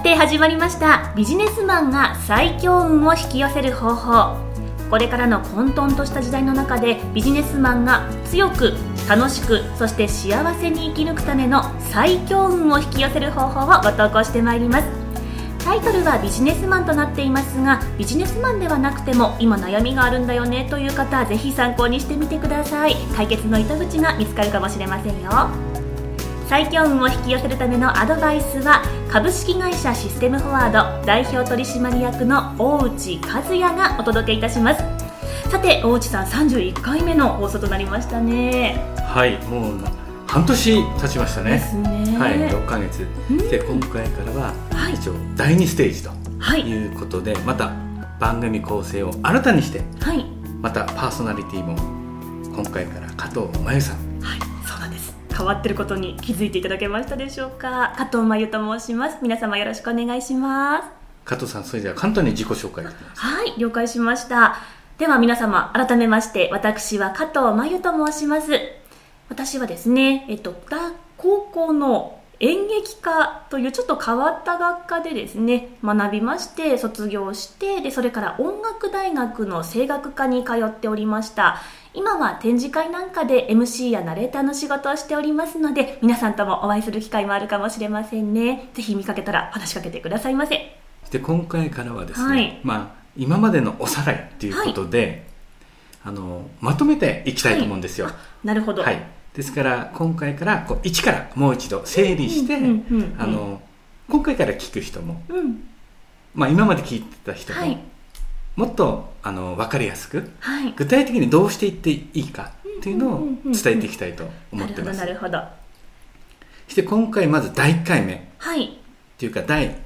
て始まりましたビジネスマンが最強運を引き寄せる方法。これからの混沌とした時代の中でビジネスマンが強く楽しくそして幸せに生き抜くための最強運を引き寄せる方法をご投稿してまいります。タイトルはビジネスマンとなっていますが、ビジネスマンではなくても今悩みがあるんだよねという方はぜひ参考にしてみてください。解決の糸口が見つかるかもしれませんよ。最強運を引き寄せるためのアドバイスは株式会社システムフォワード代表取締役の大内和也がお届けいたします。さて大内さん、31回目の放送となりましたね。 はい、もう半年経ちましたね。 ですね。 はい、6ヶ月、で今回からは、 はい、 一応第2ステージということで、また番組構成を新たにして、 はい、 またパーソナリティも今回から加藤真由さん。 はい、そうなんです。変わってることに気づいていただけましたでしょうか。加藤真由と申します。皆様よろしくお願いします。 加藤さん、それでは簡単に自己紹介をお願いします。 はい、了解しました。では皆様改めまして、私は加藤真由と申します。私はですね、高校の演劇科というちょっと変わった学科でですね学びまして卒業して、でそれから音楽大学の声楽科に通っておりました。今は展示会なんかで MC やナレーターの仕事をしておりますので、皆さんともお会いする機会もあるかもしれませんね。ぜひ見かけたら話しかけてくださいませ。 で今回からはですね、 はい、 今までのおさらいということで、はい、まとめていきたいと思うんですよ。 はい、なるほど。 はい、ですから今回から一からもう一度整理して、今回から聞く人も、今まで聞いてた人も、はい、もっと分かりやすく、はい、具体的にどうしていっていいかというのを伝えていきたいと思ってます。 なるほど。 そして今回まず第1回目、 はい、 というか第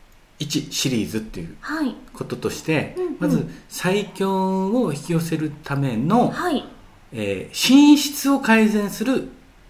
1シリーズっていうこととして、まず最強を引き寄せるための、はい、寝室を改善する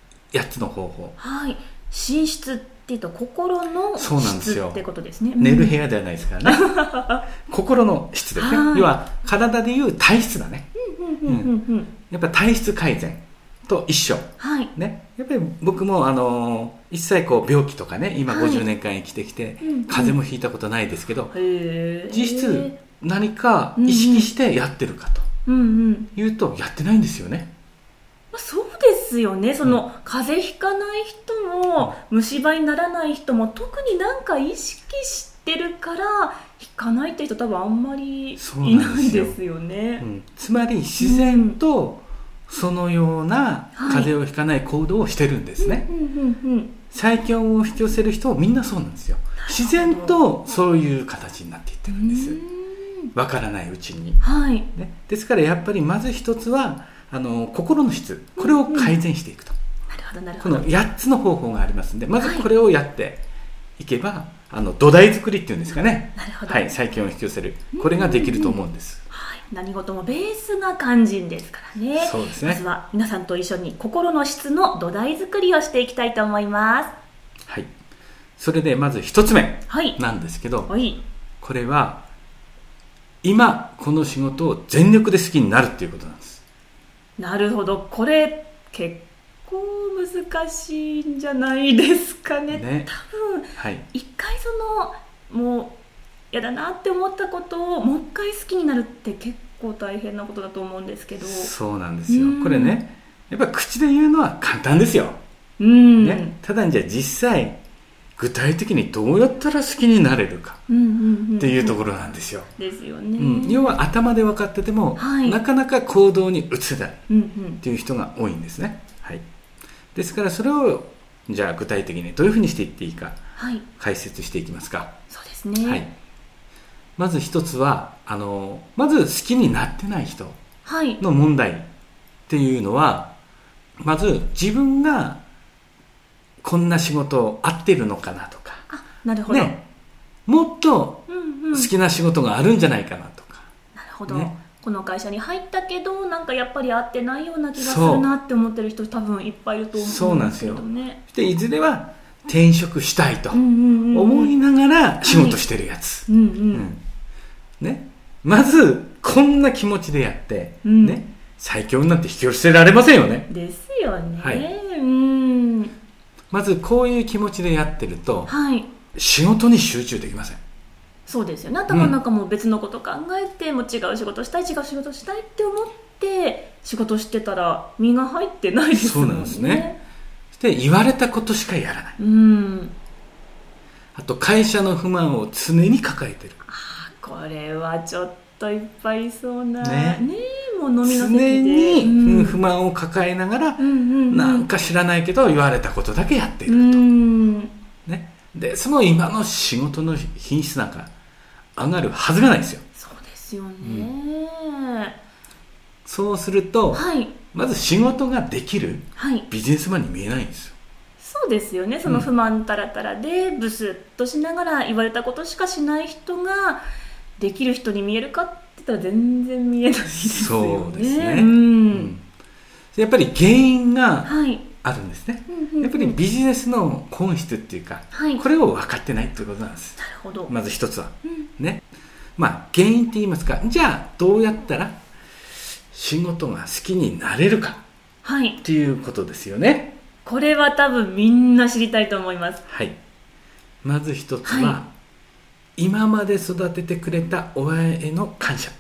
8つの方法。はい、 寝室っていうと心の質ってことですね。 寝る部屋ではないですからね。心の質ですね。要は体でいう体質だね。やっぱ体質改善と一緒、はいね、やっぱり僕も一切病気とかね、今50年間生きてきて、風邪もひいたことないですけど、実質何か意識してやってるかと言うとやってないんですよね。 そうですよね。風邪ひかない人も虫歯にならない人も特になんか意識してるからひかないって人多分あんまりいないですよね。 つまり自然とそのような風邪をひかない行動をしてるんですね。最強を引き寄せる人もみんなそうなんですよ。自然とそういう形になっていってるんです。わからないうちに、はいね、ですからやっぱりまず一つは心の質、これを改善していくと、この8つの方法がありますので、まずこれをやっていけば、土台作りっていうんですかね、はい、最強を引き寄せる、これができると思うんです。 何事もベースが肝心ですからね。 そうですね。 まずは皆さんと一緒に心の質の土台作りをしていきたいと思います。 はい。それでまず1つ目なんですけど、はい、これは今この仕事を全力で好きになるっていうことなんです。 なるほど。これ結構難しいんじゃないですかね。多分、はい、一回もうやだなって思ったことをもう一回好きになるって結構大変なことだと思うんですけど。 そうなんですよ。これね、やっぱり口で言うのは簡単ですよ。ね、ただじゃあ実際具体的にどうやったら好きになれるかっていうところなんですよ。 ですよね。 要は頭で分かってても、はい、なかなか行動に移せないっていう人が多いんですね。はい、ですからそれをじゃあ具体的にどういうふうにしていっていいか、はい、解説していきますか。 そうですね。はい、 まず一つはまず好きになってない人の問題っていうのは、まず自分がこんな仕事合ってるのかなとか、 なるほど、 ね、もっと好きな仕事があるんじゃないかなとか、 なるほど、ね、この会社に入ったけどなんかやっぱり合ってないような気がするなって思ってる人多分いっぱいいると思うんですけどね。 でいずれは転職したいと思いながら仕事してるやつ、ね、まずこんな気持ちでやって、ね、最強になって引き寄せられませんよね。 ですよね。はい、 まずこういう気持ちでやってると、はい、 仕事に集中できません。 そうですよね。頭の中も別のこと考えて、もう違う仕事したい、違う仕事したいって思って仕事してたら身が入ってないですもんね。 そうなんですね。で言われたことしかやらない。あと会社の不満を常に抱えてる。 これはちょっといっぱいいそうなねもう飲みの席で常に不満を抱えながら、なんか知らないけど言われたことだけやっていると、ね、でその今の仕事の品質なんか上がるはずがないですよ。 そうですよね、 そうすると、まず仕事ができるビジネスマンに見えないんですよ。 そうですよね。その不満たらたらでブスッとしながら言われたことしかしない人ができる人に見えるかって言ったら全然見えないですよね。 そうですね、やっぱり原因があるんですね、やっぱりビジネスの本質っていうか、これを分かってないっていうことなんです。 なるほど。 まず一つは、ね、原因って言いますか、じゃあどうやったら仕事が好きになれるかっていうことですよね。 これは多分みんな知りたいと思います。 まず一つは、今まで育ててくれた親への感謝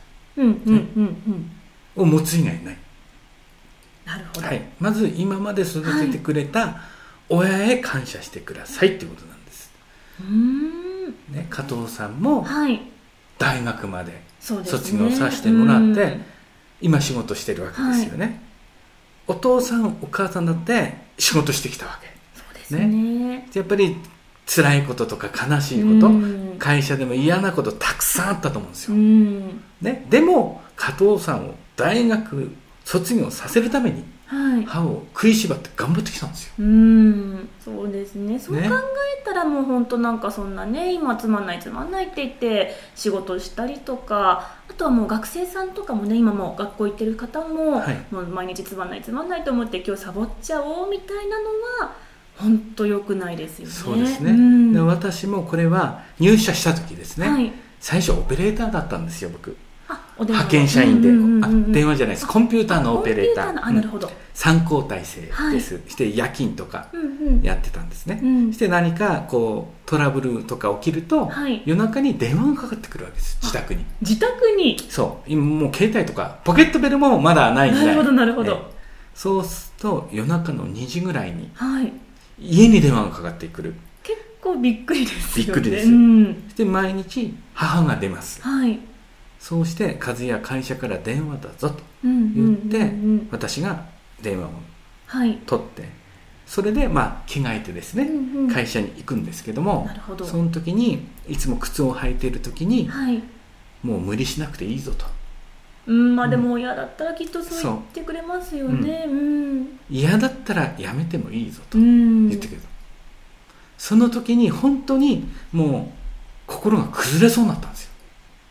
を持つ以外ない。 なるほど、 まず今まで育ててくれた親へ感謝してくださいってことなんです、加藤さんも大学まで卒業させてもらって、今仕事してるわけですよね、お父さんお母さんだって仕事してきたわけ。 そうですね。 やっぱり辛いこととか悲しいこと、会社でも嫌なことたくさんあったと思うんですよ、でも加藤さんを大学卒業させるために歯を食いしばって頑張ってきたんですよ。 そうですね。そう考えたらもう本当なんかそんなね、今つまんないって言って仕事したりとか、あとはもう学生さんとかもね、今も学校行ってる方も、もう毎日つまんないと思って今日サボっちゃおうみたいなのは本当良くないですよね。 そうですね、で私もこれは入社した時ですね、最初オペレーターだったんですよ僕。派遣社員で、電話じゃないです、コンピューターのオペレーター、 なるほど、 3交代制です、して夜勤とかやってたんですね、して何かこうトラブルとか起きると、夜中に電話がかかってくるわけです。自宅に。そう今もう携帯とかポケットベルもまだない時代。 なるほど、 そうすると夜中の2時ぐらいに家に電話がかかってくる。 結構びっくりですよね。 びっくりです、そして毎日母が出ます、そうして和也会社から電話だぞと言って、私が電話を取って、それで着替えてですね、会社に行くんですけども、その時にいつも靴を履いている時に、もう無理しなくていいぞと、 でも嫌だったらきっとそう言ってくれますよね、 嫌だったらやめてもいいぞと言ってくれた。その時に本当にもう心が崩れそうになったんですよ。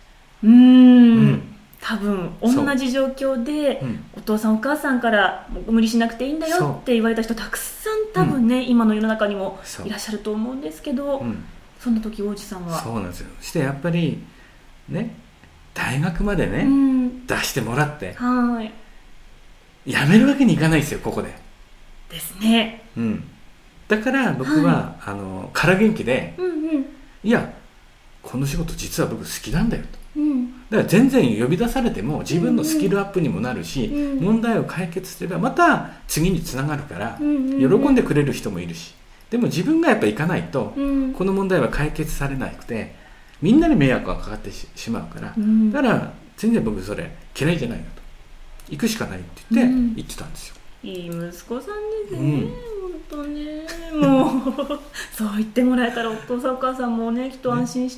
多分同じ状況で、お父さんお母さんから無理しなくていいんだよって言われた人たくさん多分ね、今の世の中にもいらっしゃると思うんですけど、その時王子さんはそうなんですよ。そしてやっぱりね、大学までね、出してもらってやめるわけにいかないですよ、ここでですね、 だから僕は、空元気で、いやこの仕事実は僕好きなんだよと、だから全然呼び出されても自分のスキルアップにもなるし、問題を解決すればまた次につながるから、喜んでくれる人もいるし、でも自分がやっぱ行かないと、この問題は解決されなくてみんなに迷惑がかかってしまうから、だから全然僕それ嫌いじゃないよと、行くしかないって言って行ってたんですよ。 いい息子さんですね、本当ね。もうそう言ってもらえたらお父さんお母さんもね、きっと安心して、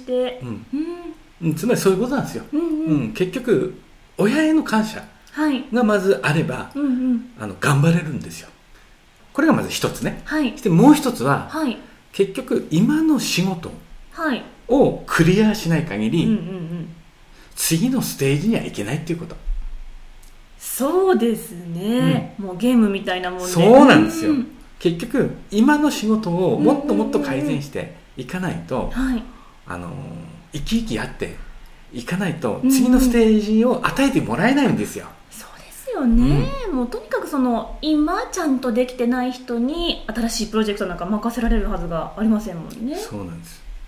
つまりそういうことなんですよ、結局親への感謝がまずあれば、頑張れるんですよ。これがまず一つね、そしてもう一つは、結局今の仕事をクリアしない限り、次のステージには行けないっていうこと。 そうですね、もうゲームみたいなもんで。 そうなんですよ、結局今の仕事をもっともっと改善していかないと、生き生きやっていかないと次のステージを与えてもらえないんですよ。 そうですよね、もうとにかく今ちゃんとできてない人に新しいプロジェクトなんか任せられるはずがありませんもんね。 そうなんです。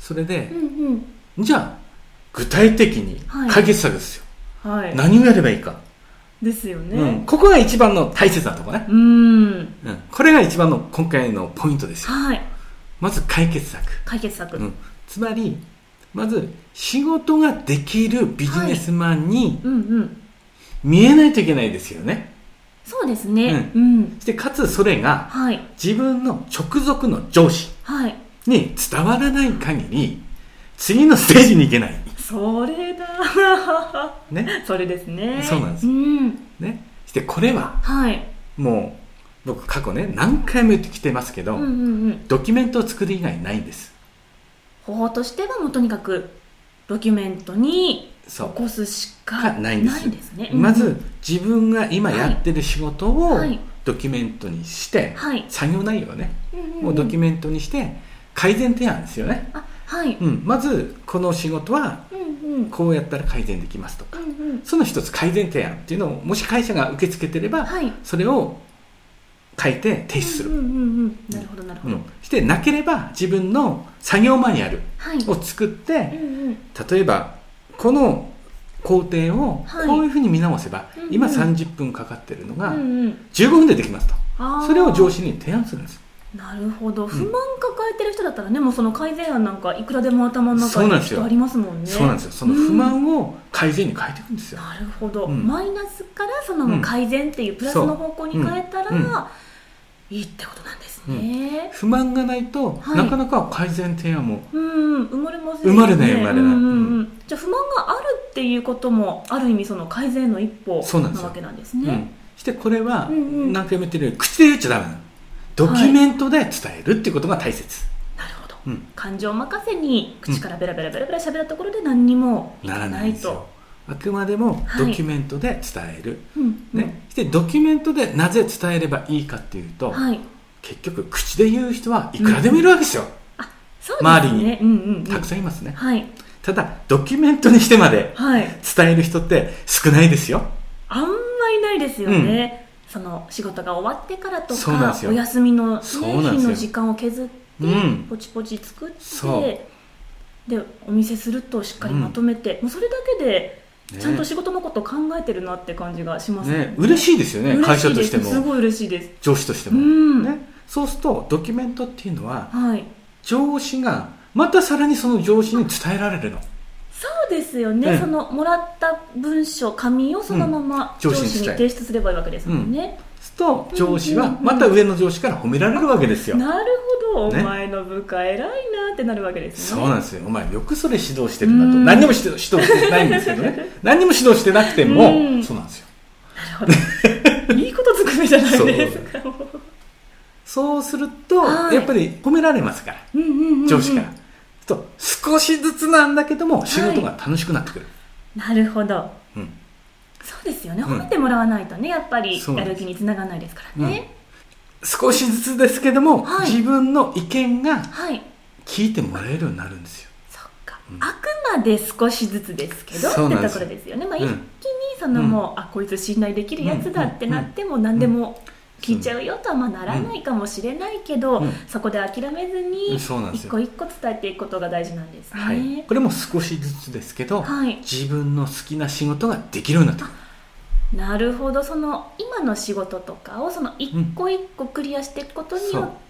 それで、 うんじゃあ具体的に解決策ですよ、 はい、 何をやればいいかですよね、 ここが一番の大切なところね、これが一番の今回のポイントですよ、 はい、 まず解決策、つまりまず仕事ができるビジネスマンに見えないといけないですよね。 そうですね、 そしてかつそれが自分の直属の上司に伝わらない限り次のステージに行けない。 それだね、それですね。 そうなんです、ね、そしてこれは、もう僕過去ね何回も言ってきてますけど、ドキュメントを作る以外ないんです。 方法としてはもうとにかくドキュメントに起こすしかないんですね。 まず自分が今やってる仕事をドキュメントにして、作業内容をね、もうドキュメントにして改善提案ですよね。まずこの仕事はこうやったら改善できますとか、その一つ改善提案っていうのをもし会社が受け付けてれば、それを書いて提出する。 なるほどなるほど。 してなければ自分の作業マニュアルを作って、例えばこの工程をこういうふうに見直せば、今30分かかってるのが15分でできますと、それを上司に提案するんです。 なるほど。不満抱えてる人だったらね、もうその改善案なんかいくらでも頭の中にありますもんね。 そうなんですよ。その不満を改善に変えていくんですよ。 なるほど、マイナスからその改善っていうプラスの方向に変えたらいいってことなんですね。 不満がないとなかなか改善提案も生まれませんね。 生まれない。 じゃあ不満があるっていうこともある意味その改善の一歩なわけなんですね。 してこれは何回も言ってるように口で言っちゃダメなの。ドキュメントで伝えるっていうことが大切。 なるほど、感情任せに口からベラベラベラベラ喋ったところで何にもいかないと。 あくまでもドキュメントで伝える、そしてドキュメントでなぜ伝えればいいかっていうと、結局口で言う人はいくらでもいるわけですよ、周りに、たくさんいますね、ただドキュメントにしてまで伝える人って少ないですよ。 あんまいないですよね、その仕事が終わってからとかお休みの、日の時間を削ってポチポチ作ってでお見せするとしっかりまとめて、もうそれだけでちゃんと仕事のことを考えてるなって感じがしますね。 嬉しいですよね、会社としてもすごい嬉しいです。 上司としても、そうするとドキュメントっていうのは、上司がまたさらにその上司に伝えられるの。 そうですよね、そのもらった文書紙をそのまま上司に提出すればいいわけですもんね。 と上司はまた上の上司から褒められるわけですよ。 なるほど、お前の部下偉いなってなるわけですね。 そうなんですよ。お前よくそれ指導してるなと。何にも指導してないんですけどね何にも指導してなくてもそうなんですよ。 なるほどいいことずくめじゃないですか。 そうすると、やっぱり褒められますから、上司からと少しずつなんだけども仕事が楽しくなってくる、 なるほど、そうですよね。褒めてもらわないとね、やっぱりやる気につながらないですからね、 少しずつですけども、自分の意見が聞いてもらえるようになるんですよ。 そっか、あくまで少しずつですけどってところですよね。一気にそのもう、こいつ信頼できるやつだってなっても何でも聞いちゃうよとはならないかもしれないけど、そこで諦めずに一個一個伝えていくことが大事なんですね。 これも少しずつですけど、自分の好きな仕事ができるようになってくる。 なるほど。その今の仕事とかをその一個一個クリアしていくことによって、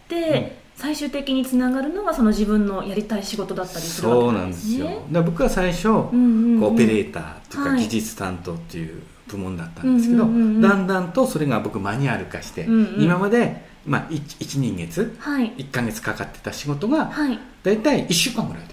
最終的につながるのがその自分のやりたい仕事だったりするわけなんですね。そうなんですよ。だから僕は最初、オペレーターっていうか技術担当っていう部門だったんですけど、だんだんとそれが僕マニュアル化して、今まで、1人月、1ヶ月かかってた仕事が、だいたい1週間ぐらいで。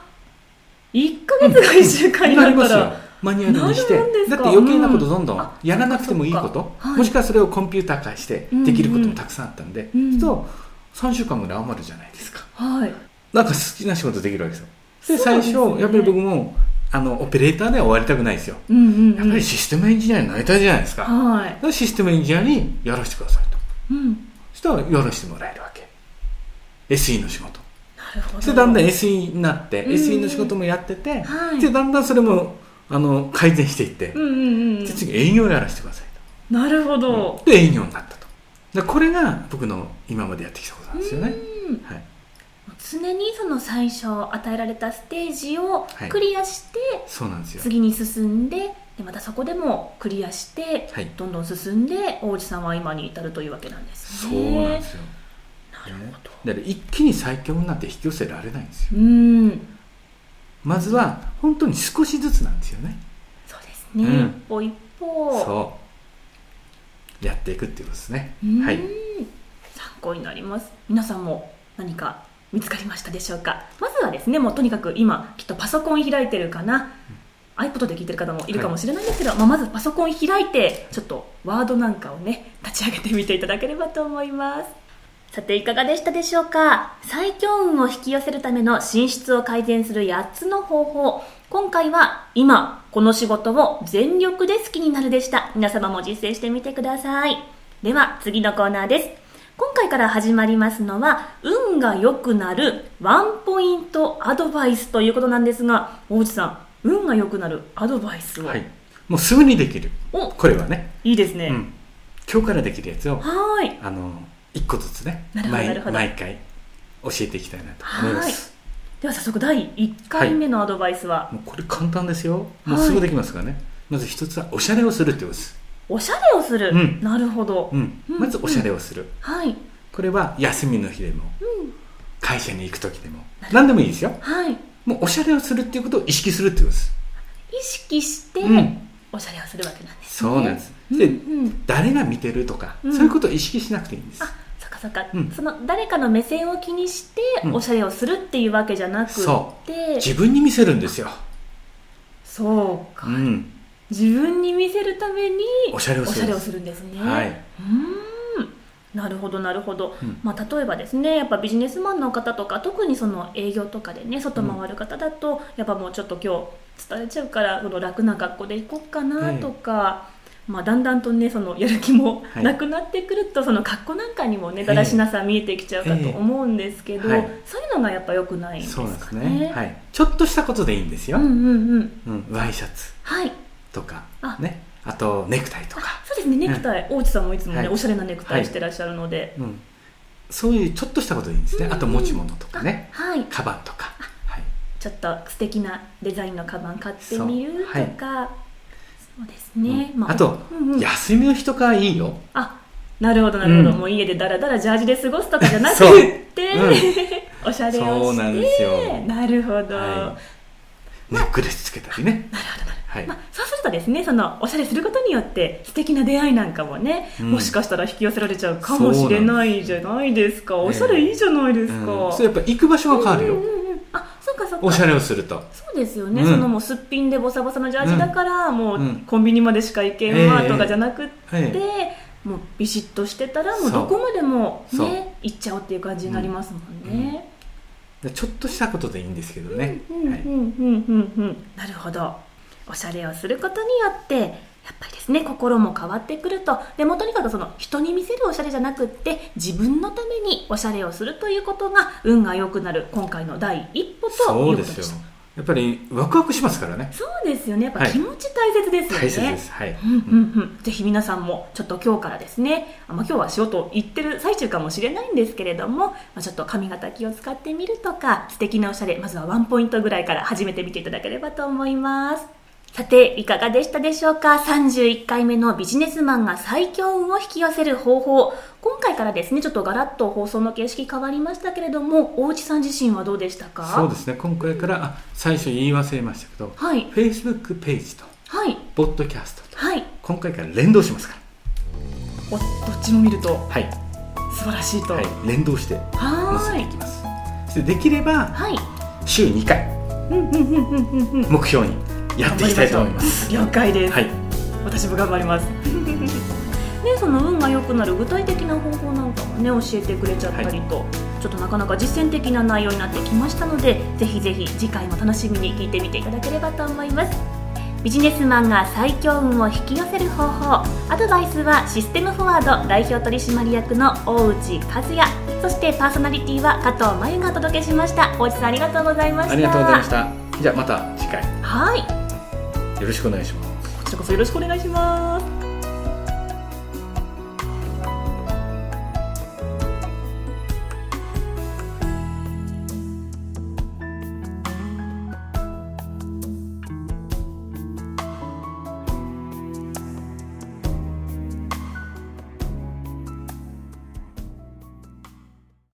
1ヶ月が1週間になったらマニュアルにして、だって余計なことどんどんやらなくてもいいこと、もしくはそれをコンピューター化してできることもたくさんあったんで、3週間ぐらい余るじゃないですか。なんか好きな仕事できるわけですよ。で最初やっぱり僕もオペレーターでは終わりたくないですよ、やっぱりシステムエンジニアになりたいじゃないですか、だからシステムエンジニアにやらせてくださいと、そしたらやらせてもらえるわけ、 SE の仕事。 なるほど。 でだんだん SE になって、SE の仕事もやってて、でだんだんそれも改善していって、で次営業をやらせてくださいと。なるほど、 で営業になったと。でこれが僕の今までやってきたことなんですよね。 常にその最初与えられたステージをはいクリアして、 そうなんですよ。 次に進んで、でまたそこでもクリアして、 はいどんどん進んで大内さんは今に至るというわけなんですそうね。 なんですよ。 なるほど。 だから一気に最強になって引き寄せられないんですよ。まずは本当に少しずつなんですよね。 そうですね、 うん一歩一歩そうやっていくっていうことですね。 はい、 はい。 参考になります。皆さんも何か見つかりましたでしょうか。まずはですね、もうとにかく今きっとパソコン開いてるかな、iPod で聞いてる方もいるかもしれないんですけど、まずパソコン開いてちょっとワードなんかをね立ち上げてみていただければと思います。さていかがでしたでしょうか。最強運を引き寄せるための寝室を改善する8つの方法、今回は今この仕事を全力で好きになるでした。皆様も実践してみてください。では次のコーナーです。今回から始まりますのは運が良くなるワンポイントアドバイスということなんですが、大内さん、運が良くなるアドバイスを、 はい、もうすぐにできる。 お、 これはね、 いいですね、 今日からできるやつをはい 1個ずつねなるほど毎回教えていきたいなと思います。 では早速第1回目のアドバイスは、 もうこれ簡単ですよ。もうすぐできますからね。まず一つはおしゃれをするってことです。 おしゃれをする、なるほど、 まずおしゃれをする、 はいこれは休みの日でも、会社に行く時でも何でもいいですよ。 はい、 もうおしゃれをするっていうことを意識するってことです。 意識して、おしゃれをするわけなんですね。 そうなんです。で、誰が見てるとか、そういうことを意識しなくていいんです。 そっかそっか、その誰かの目線を気にしておしゃれをするっていうわけじゃなくて、 そう自分に見せるんですよ。 そうか、自分に見せるためにおしゃれをするんですね。 はい、 なるほどなるほど、例えばですね、やっぱビジネスマンの方とか、特にその営業とかでね外回る方だと、やっぱもうちょっと今日伝えちゃうから楽な格好で行こうかなとか、だんだんとねそのやる気もなくなってくると、その格好なんかにもねだらしなさ見えてきちゃうかと思うんですけど、そういうのがやっぱ良くないんですかね。 そうですね、はい、ちょっとしたことでいいんですよ。ワイシャツとか、ね、あとネクタイとか。 そうですね、ネクタイ、大内さんもいつもね、おしゃれなネクタイしてらっしゃるので、 そういうちょっとしたことでいいんですね。あと持ち物とかね、カバンとか、 ちょっと素敵なデザインのカバン買ってみるとか、そうですね、 あと、休みの日とかいいよ。 なるほどなるほど、もう家でだらだらジャージで過ごすとかじゃなくっておしゃれをして、 そうなんですよ。 なるほど、 ネックレスつけたりね。 なるほど、そうするとですね、そのおしゃれすることによって素敵な出会いなんかもね、もしかしたら引き寄せられちゃうかもしれないじゃないですか。おしゃれいいじゃないですか。 そう、やっぱ行く場所が変わるよ。 そうかそうか、 おしゃれをすると。 そうですよね、そのもうすっぴんでボサボサのジャージだから、もうコンビニまでしか行けんわとかじゃなくって、もうビシッとしてたらもうどこまでもね行っちゃおうっていう感じになりますもんね。 ちょっとしたことでいいんですけどね。 なるほど。おしゃれをすることによってやっぱりですね、心も変わってくると。でもとにかくその人に見せるおしゃれじゃなくって、自分のためにおしゃれをするということが運が良くなる今回の第一歩ということでした。 やっぱりワクワクしますからね。 そうですよね、やっぱ気持ち大切ですよね。 大切です。 ぜひ皆さんもちょっと今日からですね、今日は仕事行ってる最中かもしれないんですけれども、ちょっと髪型気を使ってみるとか、素敵なおしゃれ、まずはワンポイントぐらいから始めてみていただければと思います。さていかがでしたでしょうか。31回目のビジネスマンが最強運を引き寄せる方法、今回からですねちょっとガラッと放送の形式変わりましたけれども、大内さん自身はどうでしたか。 そうですね、今回から最初言い忘れましたけど、Facebook ページと、ポッドキャストと、今回から連動しますから、 どっちも見ると、素晴らしいと、 連動して載せていきます。そしてできれば、週2回目標にやっていきたいと思います。 了解です、私も頑張りますね、その運が良くなる具体的な方法なんかもね教えてくれちゃったりと、ちょっとなかなか実践的な内容になってきましたので、ぜひぜひ次回も楽しみに聞いてみていただければと思います。ビジネスマンが最強運を引き寄せる方法、アドバイスはシステムフォワード代表取締役の大内和也、そしてパーソナリティは加藤真由がお届けしました。大内さんありがとうございました。 ありがとうございました。じゃあまた次回、 はい、 よろしくお願いします。 こちらこそよろしくお願いします。